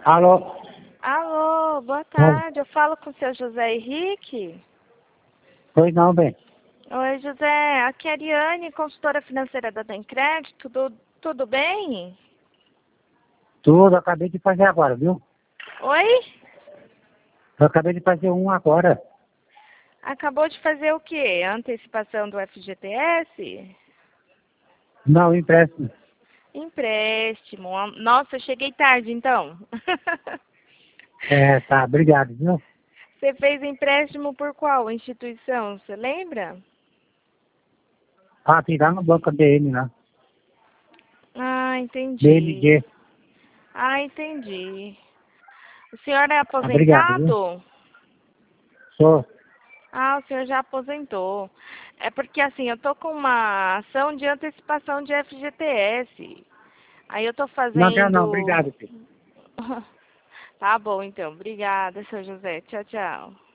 Alô? Alô, boa Oi. tarde. Eu falo com o seu José Henrique. Pois não, bem. Oi, José. Aqui é a Ariane, consultora financeira da Crédito. Tudo bem? Tudo, eu acabei de fazer agora, viu? Oi? Eu acabei de fazer um agora. Acabou de fazer o quê? Antecipação do FGTS? Não, empréstimo. Empréstimo. Nossa, eu cheguei tarde, então. É, tá, obrigado, viu? Você fez empréstimo por qual instituição? Você lembra? Ah, tem lá no banco BM lá. Ah, entendi. BMG. Ah, entendi. O senhor é Obrigado, viu? aposentado? Sou. Ah, o senhor já aposentou. É porque assim, eu tô com uma ação de antecipação de FGTS. Aí eu tô Não quero não, fazendo. obrigado, filho. Tá bom, então. Obrigada, seu José. Tchau, tchau.